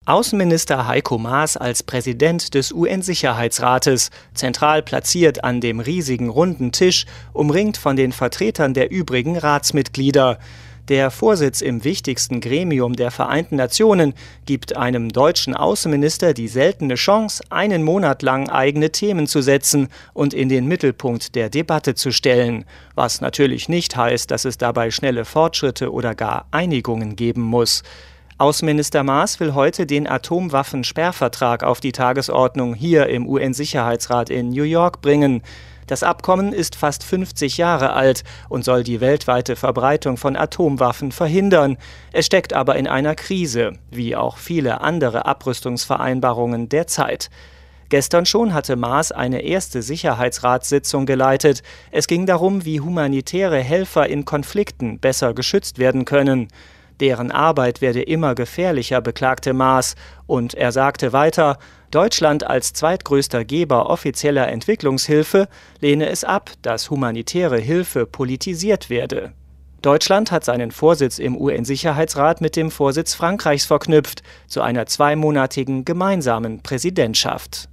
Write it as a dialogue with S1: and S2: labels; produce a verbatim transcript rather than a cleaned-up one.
S1: Außenminister Heiko Maas als Präsident des U N-Sicherheitsrates, zentral platziert an dem riesigen runden Tisch, umringt von den Vertretern der übrigen Ratsmitglieder. Der Vorsitz im wichtigsten Gremium der Vereinten Nationen gibt einem deutschen Außenminister die seltene Chance, einen Monat lang eigene Themen zu setzen und in den Mittelpunkt der Debatte zu stellen. Was natürlich nicht heißt, dass es dabei schnelle Fortschritte oder gar Einigungen geben muss. Außenminister Maas will heute den Atomwaffensperrvertrag auf die Tagesordnung hier im U N-Sicherheitsrat in New York bringen. Das Abkommen ist fast fünfzig Jahre alt und soll die weltweite Verbreitung von Atomwaffen verhindern. Es steckt aber in einer Krise, wie auch viele andere Abrüstungsvereinbarungen der Zeit. Gestern schon hatte Maas eine erste Sicherheitsratssitzung geleitet. Es ging darum, wie humanitäre Helfer in Konflikten besser geschützt werden können. Deren Arbeit werde immer gefährlicher, beklagte Maas. Und er sagte weiter, Deutschland als zweitgrößter Geber offizieller Entwicklungshilfe lehne es ab, dass humanitäre Hilfe politisiert werde. Deutschland hat seinen Vorsitz im U N-Sicherheitsrat mit dem Vorsitz Frankreichs verknüpft, zu einer zweimonatigen gemeinsamen Präsidentschaft.